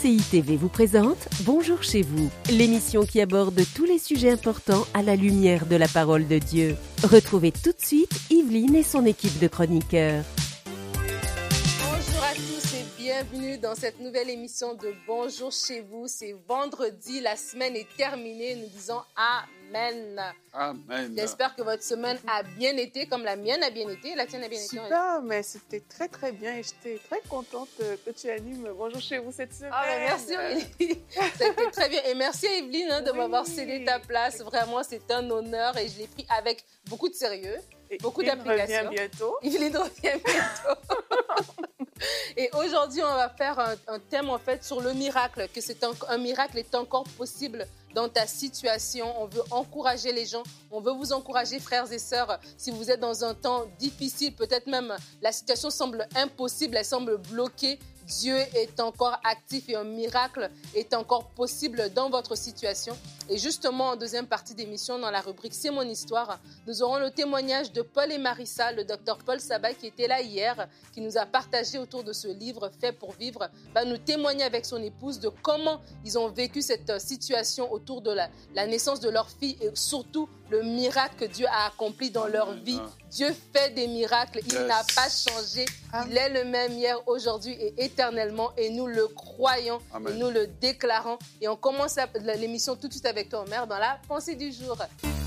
CCI TV vous présente Bonjour chez vous, l'émission qui aborde tous les sujets importants à la lumière de la parole de Dieu. Retrouvez tout de suite Yveline et son équipe de chroniqueurs. Bonjour à tous et bienvenue dans cette nouvelle émission de Bonjour chez vous. C'est vendredi, la semaine est terminée, nous disons Amen. Amen. J'espère que votre semaine a bien été, comme la mienne a bien été. La tienne a bien été. Super, mais c'était très très bien et j'étais très contente que tu animes Bonjour chez vous cette semaine. Ah, ben merci Aurélie. C'était très bien. Et merci à Yveline de m'avoir cédé ta place. Vraiment, c'est un honneur et je l'ai pris avec beaucoup de sérieux, beaucoup d'applications. Revient bientôt. Yveline revient bientôt. Et aujourd'hui, on va faire un thème en fait sur le miracle, que un miracle est encore possible dans ta situation. On veut encourager les gens, on veut vous encourager, frères et sœurs. Si vous êtes dans un temps difficile, peut-être même la situation semble impossible, elle semble bloquée, Dieu est encore actif et un miracle est encore possible dans votre situation. Et justement, en deuxième partie d'émission, dans la rubrique C'est mon histoire, nous aurons le témoignage de Paul et Marissa, le docteur Paul Sabat qui était là hier, qui nous a partagé autour de ce livre Fait pour vivre, va nous témoigner avec son épouse de comment ils ont vécu cette situation autour de la naissance de leur fille et surtout le miracle que Dieu a accompli dans leur vie. Dieu fait des miracles, il n'a pas changé. Il est le même hier, aujourd'hui et éternellement et nous le croyons. Amen. Et nous le déclarons. Et on commence l'émission tout de suite avec toi, Omer, dans la pensée du jour.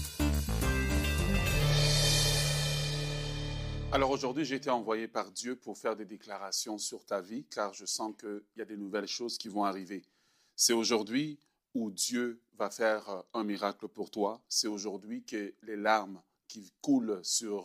Alors aujourd'hui, j'ai été envoyé par Dieu pour faire des déclarations sur ta vie, car je sens qu'il y a des nouvelles choses qui vont arriver. C'est aujourd'hui où Dieu va faire un miracle pour toi. C'est aujourd'hui que les larmes qui coulent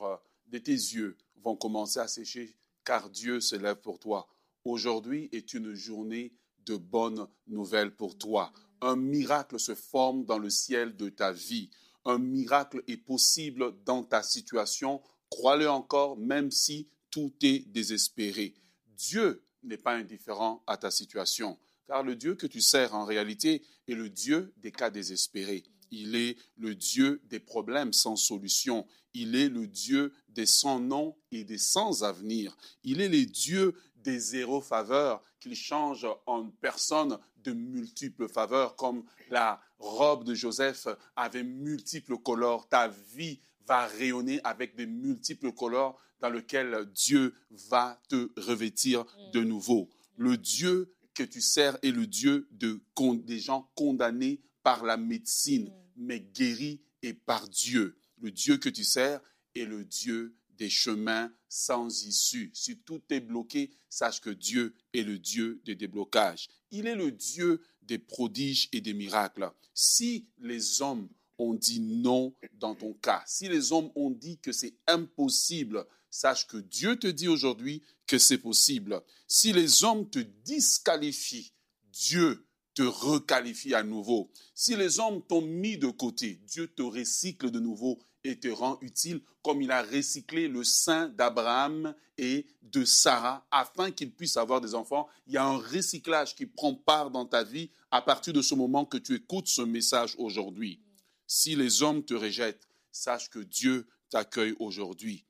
de tes yeux vont commencer à sécher, car Dieu se lève pour toi. Aujourd'hui est une journée de bonnes nouvelles pour toi. Un miracle se forme dans le ciel de ta vie. Un miracle est possible dans ta situation. Crois-le encore, même si tout est désespéré. Dieu n'est pas indifférent à ta situation, car le Dieu que tu sers en réalité est le Dieu des cas désespérés. Il est le Dieu des problèmes sans solution. Il est le Dieu des sans nom et des sans avenir. Il est le Dieu des zéro faveurs qu'il change en personne de multiples faveurs, comme la robe de Joseph avait multiples couleurs. Ta vie va rayonner avec des multiples couleurs dans lesquelles Dieu va te revêtir de nouveau. Le Dieu que tu sers est le Dieu des gens condamnés par la médecine, mais guéris et par Dieu. Le Dieu que tu sers est le Dieu des chemins sans issue. Si tout est bloqué, sache que Dieu est le Dieu des déblocages. Il est le Dieu des prodiges et des miracles. Si les hommes ont dit non dans ton cas, si les hommes ont dit que c'est impossible, sache que Dieu te dit aujourd'hui que c'est possible. Si les hommes te disqualifient, Dieu te requalifie à nouveau. Si les hommes t'ont mis de côté, Dieu te recycle de nouveau et te rend utile comme il a recyclé le sein d'Abraham et de Sarah afin qu'ils puissent avoir des enfants. Il y a un recyclage qui prend part dans ta vie à partir de ce moment que tu écoutes ce message aujourd'hui. Si les hommes te rejettent, sache que Dieu t'accueille aujourd'hui.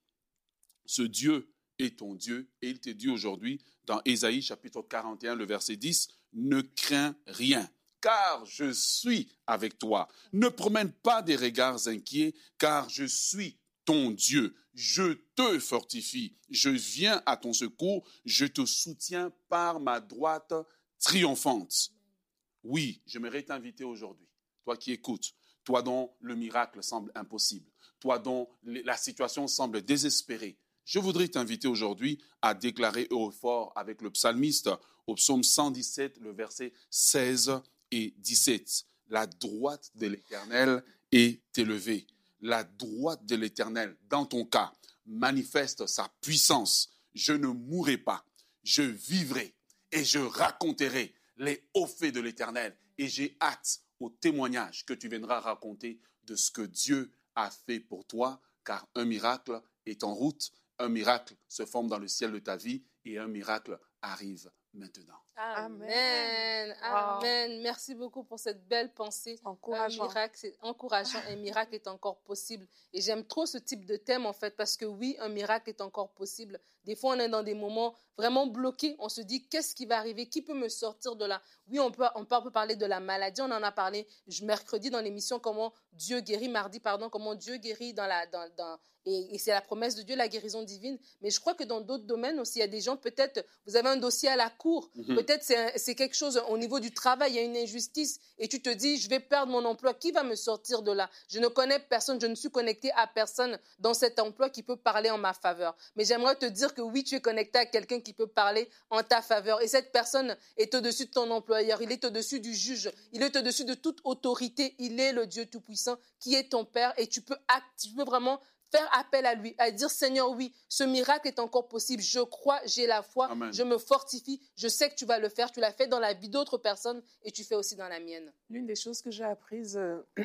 Ce Dieu est ton Dieu et il te dit aujourd'hui dans Ésaïe chapitre 41, le verset 10, « Ne crains rien, car je suis avec toi. Ne promène pas des regards inquiets, car je suis ton Dieu. Je te fortifie, je viens à ton secours, je te soutiens par ma droite triomphante. » Oui, j'aimerais t'inviter aujourd'hui, toi qui écoutes, toi dont le miracle semble impossible, toi dont la situation semble désespérée, je voudrais t'inviter aujourd'hui à déclarer haut et fort avec le psalmiste au psaume 117, le verset 16 et 17. La droite de l'Éternel est élevée. La droite de l'Éternel, dans ton cas, manifeste sa puissance. Je ne mourrai pas, je vivrai et je raconterai les hauts faits de l'Éternel. Et j'ai hâte au témoignage que tu viendras raconter de ce que Dieu a fait pour toi, car un miracle est en route. Un miracle se forme dans le ciel de ta vie et un miracle arrive maintenant. Amen. Amen. Wow. Merci beaucoup pour cette belle pensée. Encourageant. Un miracle, c'est encourageant. Un miracle est encore possible. Et j'aime trop ce type de thème, en fait, parce que oui, un miracle est encore possible Des fois, on est dans des moments vraiment bloqués. On se dit, qu'est-ce qui va arriver? Qui peut me sortir de là? Oui, on peut parler de la maladie. On en a parlé mercredi dans l'émission mardi, comment Dieu guérit et c'est la promesse de Dieu, la guérison divine. Mais je crois que dans d'autres domaines aussi, il y a des gens, peut-être, vous avez un dossier à la cour, peut-être c'est quelque chose au niveau du travail, il y a une injustice, et tu te dis, je vais perdre mon emploi, qui va me sortir de là? Je ne connais personne, je ne suis connectée à personne dans cet emploi qui peut parler en ma faveur. Mais j'aimerais te dire que oui, tu es connecté à quelqu'un qui peut parler en ta faveur, et cette personne est au-dessus de ton employeur, il est au-dessus du juge, il est au-dessus de toute autorité, il est le Dieu Tout-Puissant qui est ton Père, et tu peux vraiment faire appel à lui, à dire Seigneur, oui, ce miracle est encore possible. Je crois, j'ai la foi, Amen. Je me fortifie, je sais que tu vas le faire. Tu l'as fait dans la vie d'autres personnes et tu fais aussi dans la mienne. L'une des choses que j'ai apprises,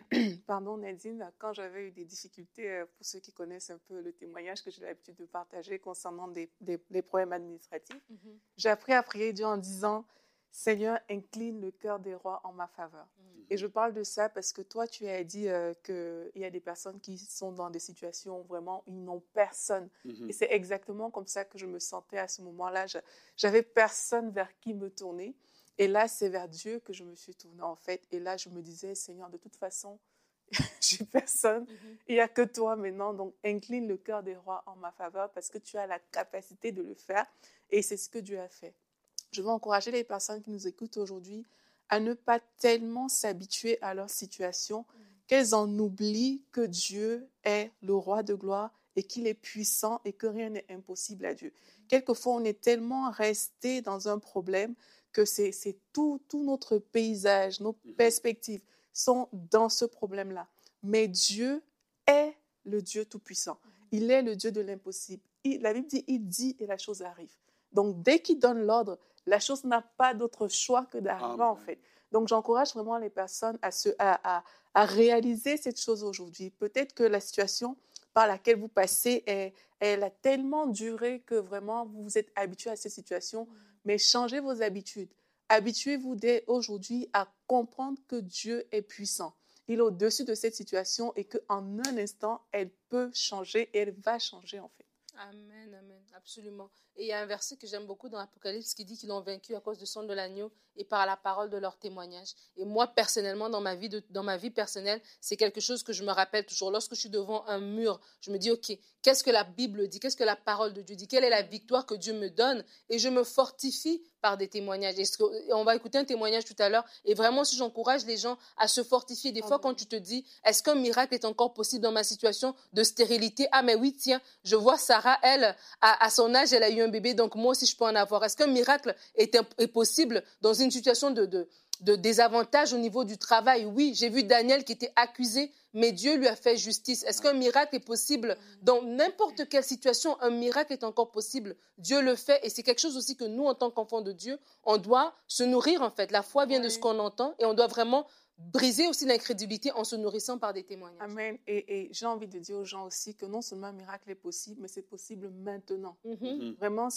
Nadine, quand j'avais eu des difficultés, pour ceux qui connaissent un peu le témoignage que j'ai l'habitude de partager concernant des problèmes administratifs, j'ai appris à prier Dieu en disant Seigneur, incline le cœur des rois en ma faveur. Et je parle de ça parce que toi, tu as dit qu'il y a des personnes qui sont dans des situations où vraiment, ils n'ont personne. Et c'est exactement comme ça que je me sentais à ce moment-là. J'avais personne vers qui me tourner. Et là, c'est vers Dieu que je me suis tournée, en fait. Et là, je me disais, Seigneur, de toute façon, j'ai personne. Il n'y a que toi maintenant. Donc, incline le cœur des rois en ma faveur parce que tu as la capacité de le faire. Et c'est ce que Dieu a fait. Je veux encourager les personnes qui nous écoutent aujourd'hui à ne pas tellement s'habituer à leur situation qu'elles en oublient que Dieu est le roi de gloire et qu'il est puissant et que rien n'est impossible à Dieu. Quelquefois, on est tellement resté dans un problème que c'est tout notre paysage, nos perspectives sont dans ce problème-là. Mais Dieu est le Dieu tout-puissant. Il est le Dieu de l'impossible. La Bible dit, il dit et la chose arrive. Donc, dès qu'il donne l'ordre, la chose n'a pas d'autre choix que d'arriver, en fait. Donc, j'encourage vraiment les personnes à réaliser cette chose aujourd'hui. Peut-être que la situation par laquelle vous passez, elle a tellement duré que vraiment, vous vous êtes habitué à cette situation. Mais changez vos habitudes. Habituez-vous dès aujourd'hui à comprendre que Dieu est puissant. Il est au-dessus de cette situation et qu'en un instant, elle peut changer et elle va changer, en fait. Amen, amen, absolument. Et il y a un verset que j'aime beaucoup dans l'Apocalypse qui dit qu'ils l'ont vaincu à cause du sang de l'agneau et par la parole de leur témoignage. Et moi, personnellement, dans ma vie personnelle, c'est quelque chose que je me rappelle toujours. Lorsque je suis devant un mur, je me dis, OK, qu'est-ce que la Bible dit? Qu'est-ce que la parole de Dieu dit? Quelle est la victoire que Dieu me donne? Et je me fortifie par des témoignages. Et on va écouter un témoignage tout à l'heure. Et vraiment, si j'encourage les gens à se fortifier, des fois, quand tu te dis, est-ce qu'un miracle est encore possible dans ma situation de stérilité? Ah, mais oui, tiens, je vois Sarah, elle, à son âge, elle a eu un bébé, donc moi aussi, je peux en avoir. Est-ce qu'un miracle est possible dans une situation de désavantage au niveau du travail? Oui, j'ai vu Daniel qui était accusé, mais Dieu lui a fait justice. Est-ce qu'un miracle est possible dans n'importe quelle situation? Un miracle est encore possible. Dieu le fait et c'est quelque chose aussi que nous, en tant qu'enfants de Dieu, on doit se nourrir en fait. La foi vient de ce qu'on entend et on doit vraiment briser aussi l'incrédulité en se nourrissant par des témoignages. Amen. Et j'ai envie de dire aux gens aussi que non seulement un miracle est possible, mais c'est possible maintenant. Vraiment,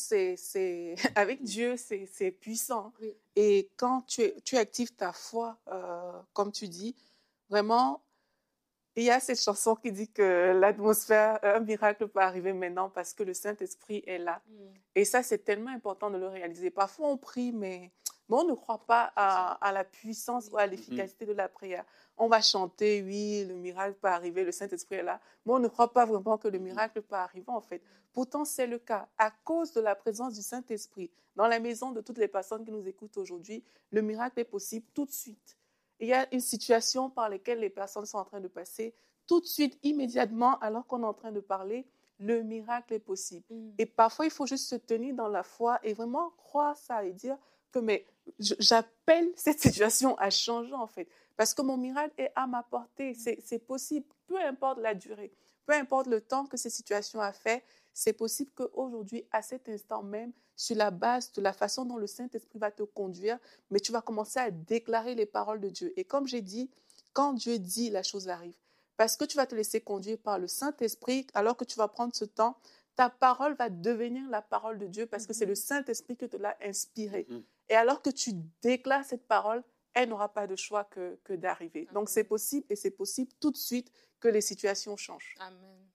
avec Dieu, c'est puissant. Oui. Et quand tu actives ta foi, comme tu dis, vraiment, il y a cette chanson qui dit que l'atmosphère, un miracle peut arriver maintenant parce que le Saint-Esprit est là. Et ça, c'est tellement important de le réaliser. Parfois, on prie, mais on ne croit pas à la puissance ou à l'efficacité de la prière. On va chanter, oui, le miracle peut arriver, le Saint-Esprit est là, mais on ne croit pas vraiment que le miracle peut arriver, en fait. Pourtant, c'est le cas. À cause de la présence du Saint-Esprit dans la maison de toutes les personnes qui nous écoutent aujourd'hui, le miracle est possible tout de suite. Il y a une situation par laquelle les personnes sont en train de passer, tout de suite, immédiatement, alors qu'on est en train de parler, le miracle est possible. Et parfois, il faut juste se tenir dans la foi et vraiment croire ça et dire que j'appelle cette situation à changer, en fait. Parce que mon miracle est à ma portée. C'est possible, peu importe la durée, peu importe le temps que cette situation a fait, c'est possible qu'aujourd'hui, à cet instant même, sur la base de la façon dont le Saint-Esprit va te conduire, mais tu vas commencer à déclarer les paroles de Dieu. Et comme j'ai dit, quand Dieu dit, la chose arrive. Parce que tu vas te laisser conduire par le Saint-Esprit, alors que tu vas prendre ce temps, ta parole va devenir la parole de Dieu parce que c'est le Saint-Esprit qui te l'a inspirée. Et alors que tu déclares cette parole, elle n'aura pas de choix que d'arriver. Donc, c'est possible et c'est possible tout de suite que les situations changent. Amen.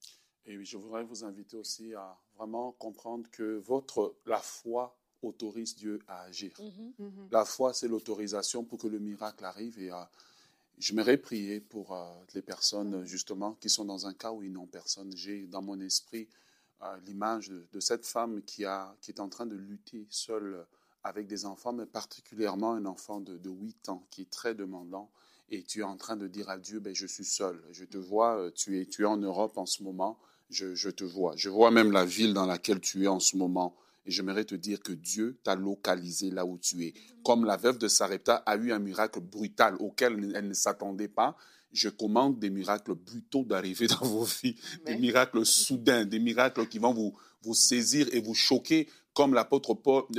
Et je voudrais vous inviter aussi à vraiment comprendre que la foi autorise Dieu à agir. La foi, c'est l'autorisation pour que le miracle arrive. Et j'aimerais prier pour les personnes, justement, qui sont dans un cas où ils n'ont personne. J'ai dans mon esprit l'image de cette femme qui est en train de lutter seule avec des enfants, mais particulièrement un enfant de 8 ans qui est très demandant. Et tu es en train de dire à Dieu, je suis seul. Je te vois, tu es en Europe en ce moment. Je te vois. Je vois même la ville dans laquelle tu es en ce moment. Et j'aimerais te dire que Dieu t'a localisé là où tu es. Comme la veuve de Sarepta a eu un miracle brutal auquel elle ne s'attendait pas, je commande des miracles brutaux d'arriver dans vos vies. Amen. Des miracles soudains, des miracles qui vont vous saisir et vous choquer. Comme l'apôtre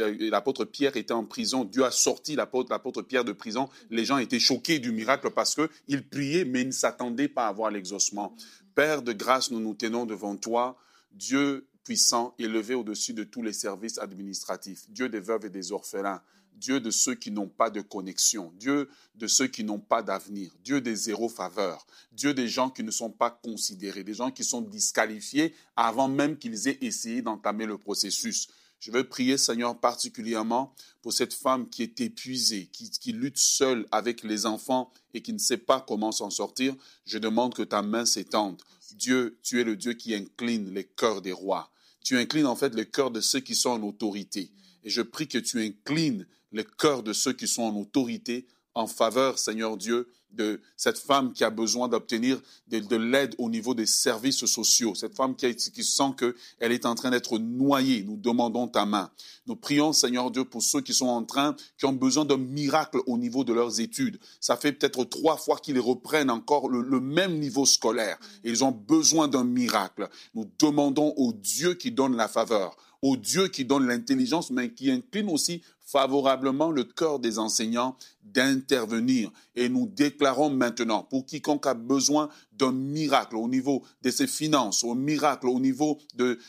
Pierre était en prison, Dieu a sorti l'apôtre Pierre de prison. Les gens étaient choqués du miracle parce qu'il priait, mais ils ne s'attendaient pas à voir l'exaucement. Père de grâce, nous nous tenons devant toi, Dieu puissant, élevé au-dessus de tous les services administratifs, Dieu des veuves et des orphelins, Dieu de ceux qui n'ont pas de connexion, Dieu de ceux qui n'ont pas d'avenir, Dieu des zéro faveur, Dieu des gens qui ne sont pas considérés, des gens qui sont disqualifiés avant même qu'ils aient essayé d'entamer le processus. Je veux prier, Seigneur, particulièrement pour cette femme qui est épuisée, qui lutte seule avec les enfants et qui ne sait pas comment s'en sortir. Je demande que ta main s'étende. Dieu, tu es le Dieu qui incline les cœurs des rois. Tu inclines en fait le cœur de ceux qui sont en autorité. Et je prie que tu inclines le cœur de ceux qui sont en autorité en faveur, Seigneur Dieu, de cette femme qui a besoin d'obtenir de l'aide au niveau des services sociaux, cette femme qui sent qu'elle est en train d'être noyée. Nous demandons ta main. Nous prions, Seigneur Dieu, pour ceux qui ont besoin d'un miracle au niveau de leurs études. Ça fait peut-être 3 fois qu'ils reprennent encore le même niveau scolaire. Et ils ont besoin d'un miracle. Nous demandons au Dieu qui donne la faveur, au Dieu qui donne l'intelligence, mais qui incline aussi favorablement le cœur des enseignants d'intervenir. Et nous déclarons maintenant, pour quiconque a besoin d'un miracle au niveau de ses finances, un miracle au niveau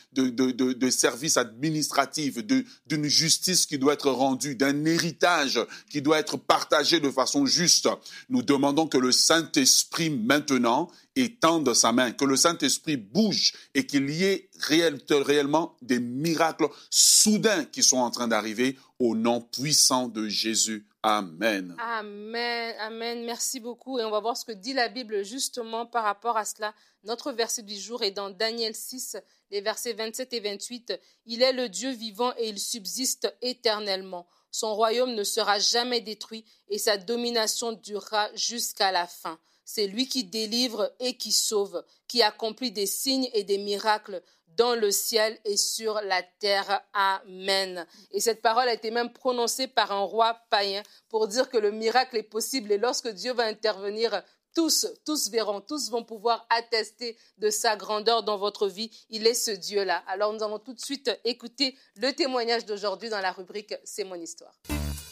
de services administratifs, d'une justice qui doit être rendue, d'un héritage qui doit être partagé de façon juste, nous demandons que le Saint-Esprit maintenant étende sa main, que le Saint-Esprit bouge et qu'il y ait réellement des miracles soudains qui sont en train d'arriver au nom puissant de Jésus. Amen. Amen, amen. Merci beaucoup. Et on va voir ce que dit la Bible justement par rapport à cela. Notre verset du jour est dans Daniel 6, les versets 27 et 28. Il est le Dieu vivant et il subsiste éternellement. Son royaume ne sera jamais détruit et sa domination durera jusqu'à la fin. C'est lui qui délivre et qui sauve, qui accomplit des signes et des miracles dans le ciel et sur la terre. Amen. Et cette parole a été même prononcée par un roi païen pour dire que le miracle est possible. Et lorsque Dieu va intervenir, tous verront, tous vont pouvoir attester de sa grandeur dans votre vie. Il est ce Dieu-là. Alors nous allons tout de suite écouter le témoignage d'aujourd'hui dans la rubrique « C'est mon histoire ».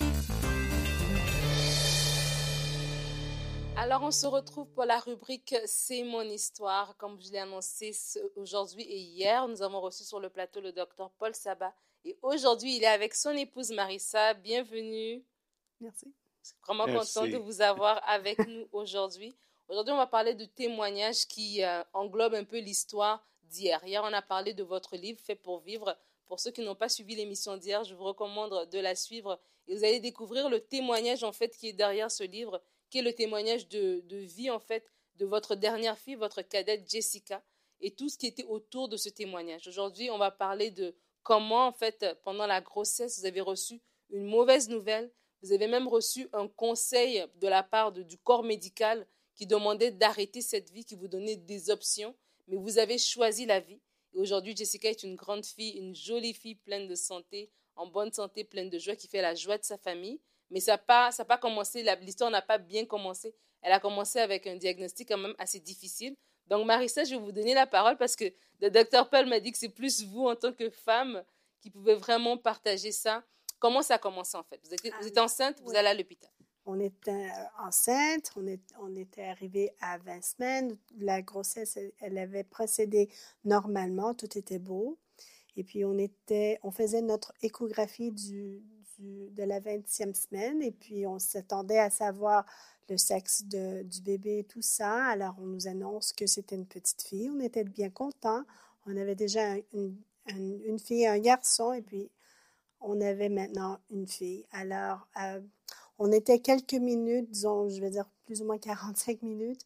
Alors, on se retrouve pour la rubrique « C'est mon histoire ». Comme je l'ai annoncé aujourd'hui et hier, nous avons reçu sur le plateau le docteur Paul Sabat. Et aujourd'hui, il est avec son épouse Marissa. Bienvenue. Merci. Je suis vraiment contente de vous avoir avec nous aujourd'hui. Aujourd'hui, on va parler de témoignages qui englobent un peu l'histoire d'hier. Hier, on a parlé de votre livre « Fait pour vivre ». Pour ceux qui n'ont pas suivi l'émission d'hier, je vous recommande de la suivre. Et vous allez découvrir le témoignage en fait qui est derrière ce livre, qui est le témoignage de vie, en fait, de votre dernière fille, votre cadette Jessica, et tout ce qui était autour de ce témoignage. Aujourd'hui, on va parler de comment, en fait, pendant la grossesse, vous avez reçu une mauvaise nouvelle. Vous avez même reçu un conseil de la part du corps médical qui demandait d'arrêter cette vie, qui vous donnait des options, mais vous avez choisi la vie. Et aujourd'hui, Jessica est une grande fille, une jolie fille pleine de santé, en bonne santé, pleine de joie, qui fait la joie de sa famille. Mais ça n'a pas commencé, l'histoire n'a pas bien commencé. Elle a commencé avec un diagnostic quand même assez difficile. Donc, Marissa, je vais vous donner la parole parce que le docteur Paul m'a dit que c'est plus vous, en tant que femme, qui pouvez vraiment partager ça. Comment ça a commencé, en fait? Vous étiez enceinte, vous allez à l'hôpital. On était enceinte, on était arrivé à 20 semaines. La grossesse, elle avait procédé normalement, tout était beau. Et puis, on faisait notre échographie du de la 20e semaine. Et puis, on s'attendait à savoir le sexe du bébé et tout ça. Alors, on nous annonce que c'était une petite fille. On était bien contents. On avait déjà une fille et un garçon. Et puis, on avait maintenant une fille. Alors, on était quelques minutes, disons, je vais dire plus ou moins 45 minutes.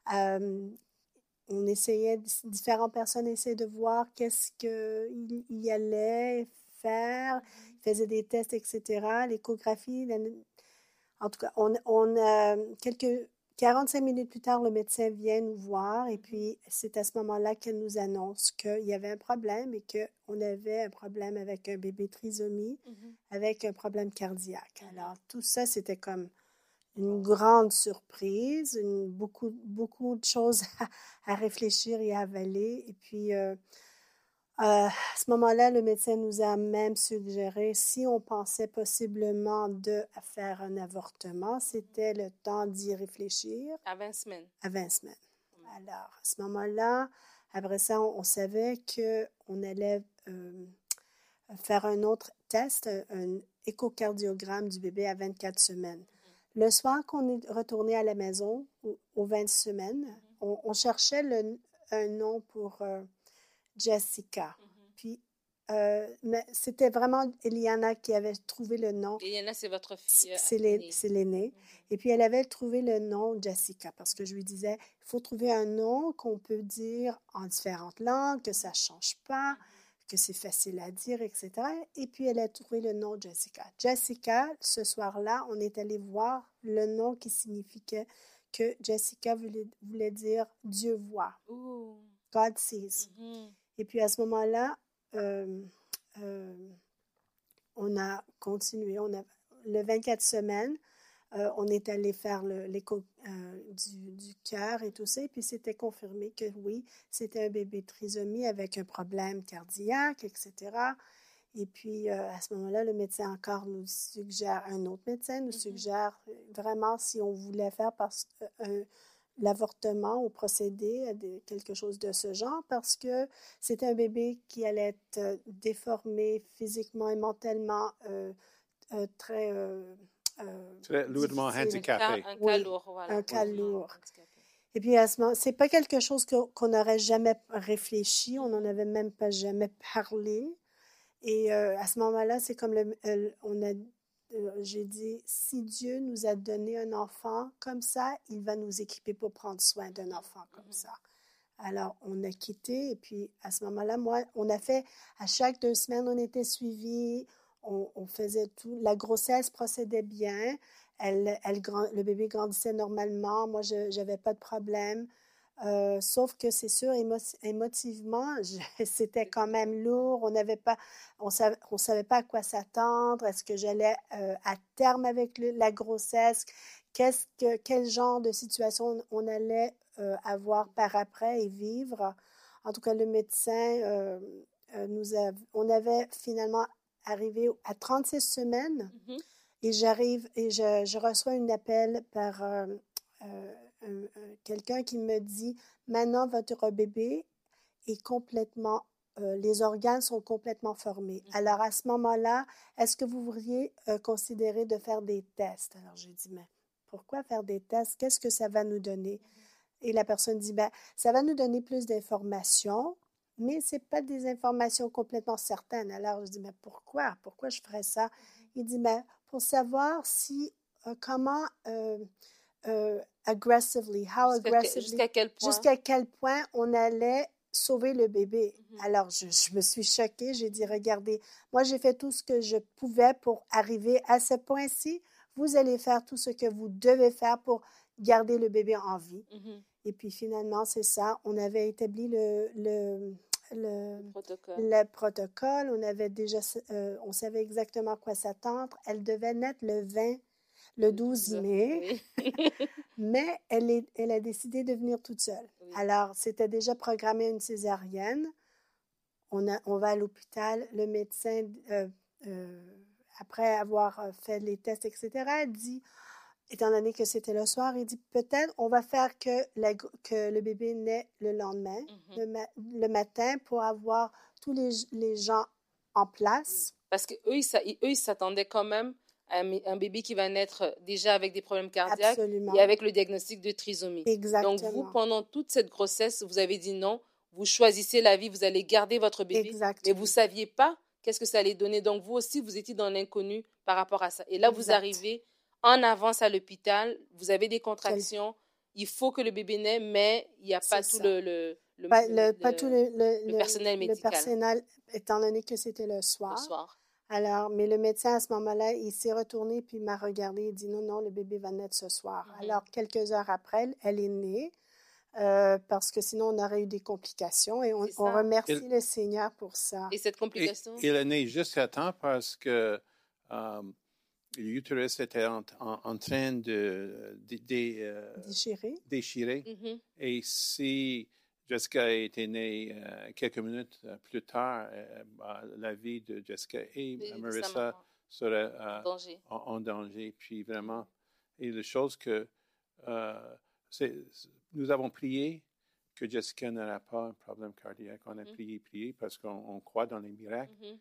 On essayait, différentes personnes essayaient de voir qu'est-ce qu'il allait faire. Ils faisaient des tests, etc. L'échographie. En tout cas, quelques 45 minutes plus tard, le médecin vient nous voir et puis c'est à ce moment-là qu'elle nous annonce qu'il y avait un problème et qu'on avait un problème avec un bébé trisomie, avec un problème cardiaque. Alors, tout ça, c'était comme une grande surprise, beaucoup de choses à réfléchir et à avaler. Et puis, à ce moment-là, le médecin nous a même suggéré, si on pensait possiblement de faire un avortement, c'était le temps d'y réfléchir. À 20 semaines. À 20 semaines. Alors, à ce moment-là, après ça, on savait qu'on allait faire un autre test, un échocardiogramme du bébé à 24 semaines. Le soir qu'on est retourné à la maison, aux 20 semaines, on cherchait un nom pour Jessica. Puis, mais c'était vraiment Eliana qui avait trouvé le nom. Eliana, c'est votre fille c'est l'aînée. Et puis, elle avait trouvé le nom Jessica parce que je lui disais, il faut trouver un nom qu'on peut dire en différentes langues, que ça ne change pas, que c'est facile à dire, etc. Et puis, elle a trouvé le nom Jessica. Jessica, ce soir-là, on est allé voir le nom qui signifiait que Jessica voulait dire Dieu voit. Ooh. God sees. Et puis, à ce moment-là, on a continué. Le 24 semaines, on est allé faire l'écho du cœur et tout ça. Et puis, c'était confirmé que oui, c'était un bébé trisomie avec un problème cardiaque, etc. Et puis, à ce moment-là, le médecin encore nous suggère, un autre médecin nous suggère vraiment si on voulait faire l'avortement ou procéder à quelque chose de ce genre parce que c'était un bébé qui allait être déformé physiquement et mentalement très lourdement handicapé. Un cas lourd, voilà. Un cas lourd. Et puis à ce moment, c'est pas quelque chose qu'on n'aurait jamais réfléchi, on n'en avait même pas jamais parlé. Et à ce moment-là, c'est comme j'ai dit, si Dieu nous a donné un enfant comme ça, il va nous équiper pour prendre soin d'un enfant comme ça. Alors, on a quitté et puis à ce moment-là, on a fait, à chaque 2 semaines, on était suivis, on faisait tout. La grossesse procédait bien, le bébé grandissait normalement, moi, je n'avais pas de problème. Sauf que c'est sûr, émotivement, c'était quand même lourd. On savait pas à quoi s'attendre. Est-ce que j'allais à terme avec la grossesse? Quel genre de situation on allait avoir par après et vivre? En tout cas, le médecin, on avait finalement arrivé à 36 semaines et je reçois un appel par quelqu'un qui me dit « Maintenant, votre bébé est complètement, les organes sont complètement formés. Alors, à ce moment-là, est-ce que vous voudriez considérer de faire des tests? » Alors, j'ai dit « Mais pourquoi faire des tests? Qu'est-ce que ça va nous donner? » Et la personne dit « Ça va nous donner plus d'informations, mais ce n'est pas des informations complètement certaines. » Alors, je dis « Mais pourquoi? Pourquoi je ferais ça? » Il dit « Pour savoir comment... jusqu'à quel point on allait sauver le bébé. Alors, je me suis choquée. J'ai dit, regardez, moi, j'ai fait tout ce que je pouvais pour arriver à ce point-ci. Vous allez faire tout ce que vous devez faire pour garder le bébé en vie. Et puis, finalement, c'est ça. On avait établi le protocole. On savait exactement à quoi s'attendre. Elle devait naître le 12 mai, mais elle a décidé de venir toute seule. Oui. Alors, c'était déjà programmé une césarienne. On va à l'hôpital. Le médecin, après avoir fait les tests, etc., dit, étant donné que c'était le soir, il dit peut-être on va faire que le bébé naît le lendemain, le matin, pour avoir tous les gens en place. Parce qu'eux, ils s'attendaient quand même à un bébé qui va naître déjà avec des problèmes cardiaques et avec le diagnostic de trisomie. Exactement. Donc, vous, pendant toute cette grossesse, vous avez dit non, vous choisissez la vie, vous allez garder votre bébé, mais vous ne saviez pas qu'est-ce que ça allait donner. Donc, vous aussi, vous étiez dans l'inconnu par rapport à ça. Et là, vous arrivez en avance à l'hôpital, vous avez des contractions, il faut que le bébé naisse, mais il n'y a pas tout le personnel médical. Le personnel, étant donné que c'était le soir. Alors, mais le médecin, à ce moment-là, il s'est retourné puis il m'a regardé et dit non, le bébé va naître ce soir. Alors, quelques heures après, elle est née parce que sinon, on aurait eu des complications et on remercie le Seigneur pour ça. Et cette complication? Il est né juste à temps parce que l'utérus était en train de déchirer. Mm-hmm. Et si Jessica était née quelques minutes plus tard, la vie de Jessica et Marissa serait en danger. Puis vraiment, et la chose que nous avons prié que Jessica n'aurait pas un problème cardiaque. On a prié parce qu'on croit dans les miracles.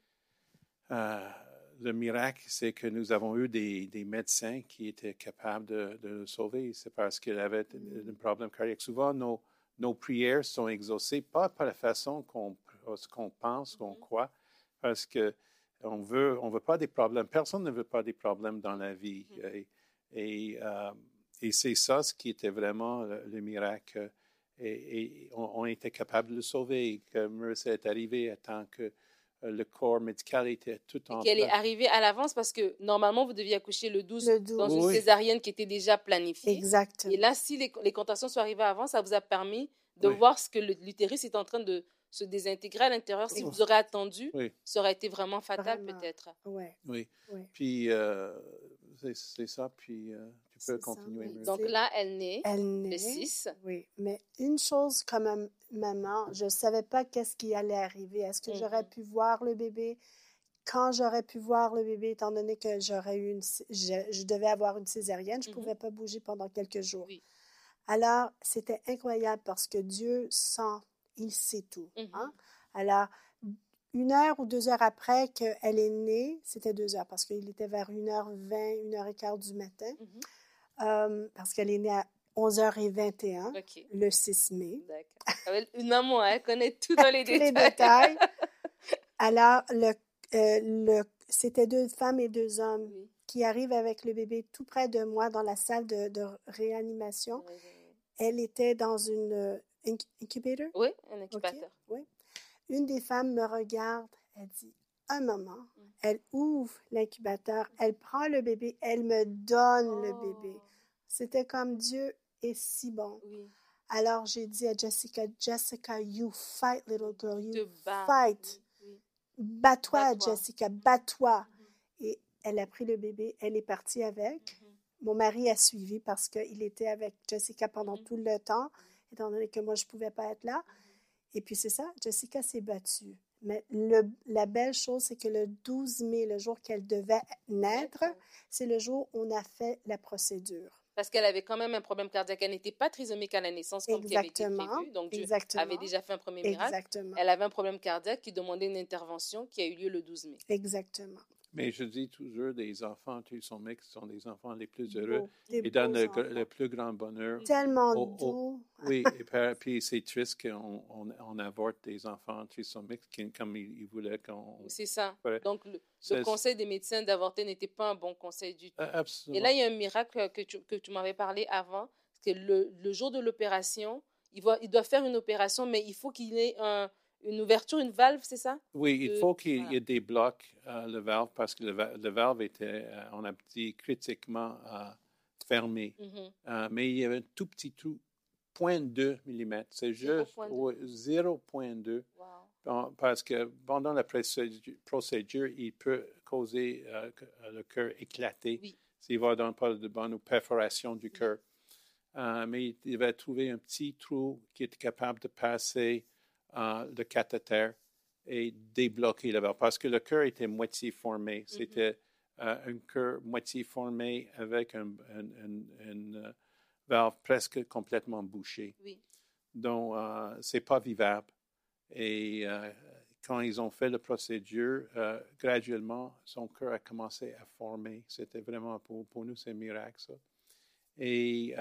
Le miracle, c'est que nous avons eu des médecins qui étaient capables de le sauver. C'est parce qu'il avait un problème cardiaque. Souvent, nos prières sont exaucées, pas par la façon qu'on pense, qu'on croit, parce qu'on veut pas des problèmes. Personne ne veut pas des problèmes dans la vie. Et c'est ça ce qui était vraiment le miracle. Et on était capable de le sauver. Que Marissa est arrivée à temps que le corps médical était tout en place. Qu'elle est arrivée à l'avance parce que normalement, vous deviez accoucher le 12 dans une césarienne qui était déjà planifiée. Exactement. Et là, si les contractions sont arrivées avant, ça vous a permis de voir ce que l'utérus est en train de se désintégrer à l'intérieur. Si vous aurez attendu, ça aurait été vraiment fatal peut-être. Oui. Puis, c'est ça. Puis, tu peux continuer. Donc là, elle naît le 6. Oui, mais une chose comme maman, je ne savais pas qu'est-ce qui allait arriver. Est-ce que j'aurais pu voir le bébé? Quand j'aurais pu voir le bébé, étant donné que je devais avoir une césarienne, je ne pouvais pas bouger pendant quelques jours. Oui. Alors, c'était incroyable parce que Dieu il sait tout. Hein? Alors, 1 heure ou 2 heures après qu'elle est née, c'était 2 heures parce qu'il était vers 1h20, 1h15 du matin, parce qu'elle est née à 11h21, le 6 mai. D'accord. Une maman, elle connaît tout dans les détails. Les détails. Alors, c'était 2 femmes et 2 hommes qui arrivent avec le bébé tout près de moi dans la salle de réanimation. Elle était dans une incubator. Oui, un incubateur. Oui. Une des femmes me regarde, elle dit « Un moment ». Elle ouvre l'incubateur, elle prend le bébé, elle me donne le bébé. C'était comme Dieu est si bon. Oui. Alors, j'ai dit à Jessica, you fight, little girl, you fight. Oui. Bats-toi, Jessica, bats-toi. Et elle a pris le bébé, elle est partie avec. Mon mari a suivi parce qu'il était avec Jessica pendant tout le temps, étant donné que moi, je ne pouvais pas être là. Et puis, c'est ça, Jessica s'est battue. Mais la belle chose, c'est que le 12 mai, le jour qu'elle devait naître, c'est le jour où on a fait la procédure. Parce qu'elle avait quand même un problème cardiaque. Elle n'était pas trisomique à la naissance comme qui avait été prévu. Donc, Dieu avait déjà fait un premier miracle. Exactement. Elle avait un problème cardiaque qui demandait une intervention qui a eu lieu le 12 mai. Exactement. Mais je dis toujours, des enfants trisomiques sont des enfants les plus heureux et donnent le plus grand bonheur. Tellement doux. Oui, et puis c'est triste qu'on avorte des enfants trisomiques comme ils voulaient qu'on... C'est ça. Donc, le conseil des médecins d'avorter n'était pas un bon conseil du tout. Absolument. Et là, il y a un miracle que tu m'avais parlé avant, c'est que le jour de l'opération, il doit faire une opération, mais il faut qu'il ait une ouverture, une valve, c'est ça? Oui, il faut qu'il y ait des blocs, le valve, parce que le valve était, on a dit, critiquement fermé. Mais il y avait un tout petit trou, 0.2 mm. C'est juste 0.2. Wow. Parce que pendant la procédure, il peut causer le cœur éclater s'il va dans pas de bonne perforation du cœur. Mais il va trouver un petit trou qui est capable de passer le cathéter et débloquer le valve. Parce que le cœur était moitié formé. C'était un cœur moitié formé avec une valve presque complètement bouchée. Oui. Donc, ce n'est pas vivable. Et quand ils ont fait la procédure, graduellement, son cœur a commencé à former. C'était vraiment, pour nous, c'est un miracle, ça. Et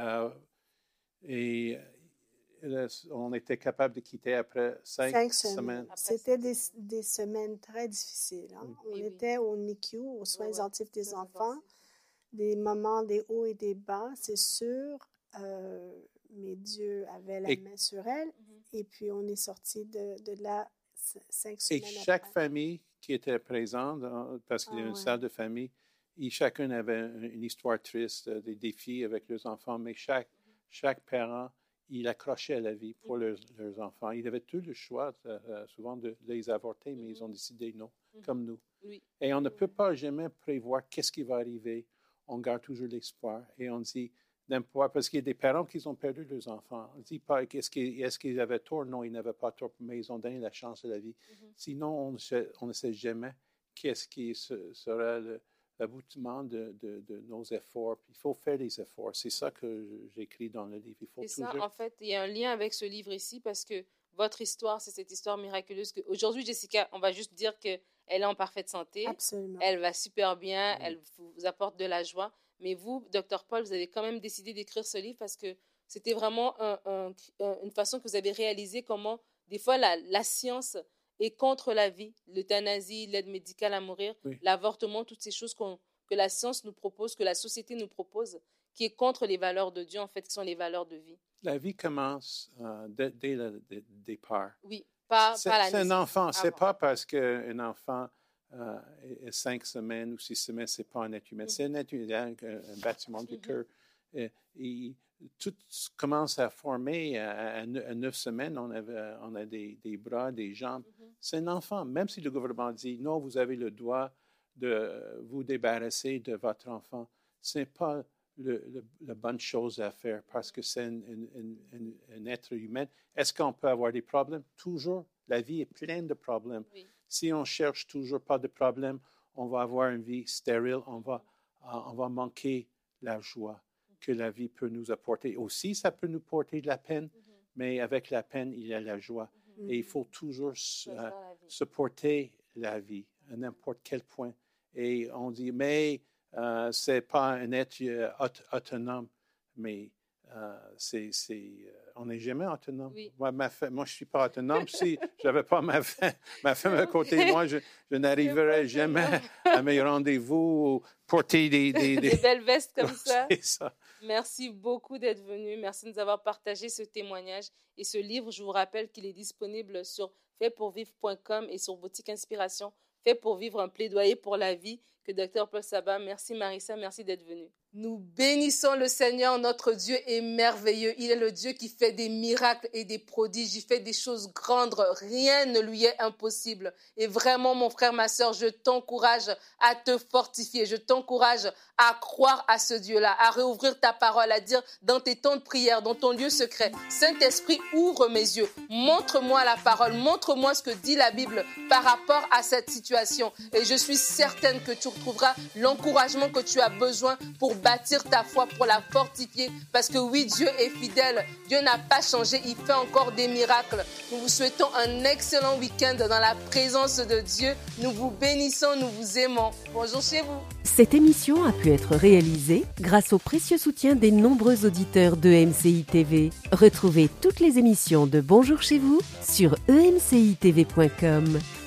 on était capable de quitter après 5 semaines. C'était des semaines très difficiles. Hein? On était au NICU, aux soins intensifs des enfants, des moments des hauts et des bas, c'est sûr, mais Dieu avait la main sur elle. Et puis, on est sorti de là 5 semaines après. Et chaque famille qui était présente, parce qu'il y a une salle de famille, chacun avait une histoire triste, des défis avec leurs enfants, mais chaque parent, il accrochait à la vie pour leurs enfants. Ils avaient tout le choix, souvent, de les avorter, mais ils ont décidé non, comme nous. Oui. Et on ne peut pas jamais prévoir qu'est-ce qui va arriver. On garde toujours l'espoir et on dit, parce qu'il y a des parents qui ont perdu leurs enfants. On ne dit pas, est-ce qu'ils avaient tort? Non, ils n'avaient pas tort, mais ils ont donné la chance de la vie. Sinon, on ne sait jamais qu'est-ce qui sera l'aboutement de nos efforts. Puis il faut faire des efforts. C'est ça que j'écris dans le livre. Ça, en fait, il y a un lien avec ce livre ici parce que votre histoire, c'est cette histoire miraculeuse. Aujourd'hui, Jessica, on va juste dire qu'elle est en parfaite santé. Absolument. Elle va super bien. Elle vous apporte de la joie. Mais vous, Dr. Paul, vous avez quand même décidé d'écrire ce livre parce que c'était vraiment une façon que vous avez réalisé comment, des fois, la science est contre la vie, l'euthanasie, l'aide médicale à mourir, l'avortement, toutes ces choses que la science nous propose, que la société nous propose, qui est contre les valeurs de Dieu, en fait, qui sont les valeurs de vie. La vie commence dès le départ. Oui, pas la naissance. C'est un enfant. Ce n'est pas parce qu'un enfant est 5 semaines ou 6 semaines, ce n'est pas un être humain. C'est un être humain, un bâtiment du cœur. Tout commence à former à 9 semaines. On a des bras, des jambes. C'est un enfant. Même si le gouvernement dit non, vous avez le droit de vous débarrasser de votre enfant, ce n'est pas la bonne chose à faire parce que c'est un être humain. Est-ce qu'on peut avoir des problèmes? Toujours. La vie est pleine de problèmes. Oui. Si on cherche toujours pas de problèmes, on va avoir une vie stérile. On va manquer la joie que la vie peut nous apporter. Aussi, ça peut nous porter de la peine, mais avec la peine, il y a la joie. Et il faut toujours supporter la vie à n'importe quel point. Et on dit, mais ce n'est pas un être autonome, mais on n'est jamais autonome. Oui. Moi, je ne suis pas autonome. Si je n'avais pas ma femme à côté de moi, je n'arriverais jamais à mes rendez-vous ou porter des belles vestes comme ça. C'est ça. Merci beaucoup d'être venu. Merci de nous avoir partagé ce témoignage. Et ce livre, je vous rappelle qu'il est disponible sur faitpourvivre.com et sur Boutique Inspiration. Fait pour vivre, un plaidoyer pour la vie que Dr. Paul Sabah. Merci Marissa, merci d'être venue. Nous bénissons le Seigneur, notre Dieu est merveilleux. Il est le Dieu qui fait des miracles et des prodiges. Il fait des choses grandes. Rien ne lui est impossible. Et vraiment, mon frère, ma sœur, je t'encourage à te fortifier. Je t'encourage à croire à ce Dieu-là, à réouvrir ta parole, à dire dans tes temps de prière, dans ton lieu secret, Saint-Esprit, ouvre mes yeux. Montre-moi la parole. Montre-moi ce que dit la Bible par rapport à cette situation. Et je suis certaine que tu retrouveras l'encouragement que tu as besoin pour bâtir ta foi, pour la fortifier, parce que oui, Dieu est fidèle, Dieu n'a pas changé, il fait encore des miracles. Nous vous souhaitons un excellent week-end dans la présence de Dieu. Nous vous bénissons, nous vous aimons. Bonjour chez vous. Cette émission a pu être réalisée grâce au précieux soutien des nombreux auditeurs de MCI TV. Retrouvez toutes les émissions de Bonjour chez vous sur emcitv.com.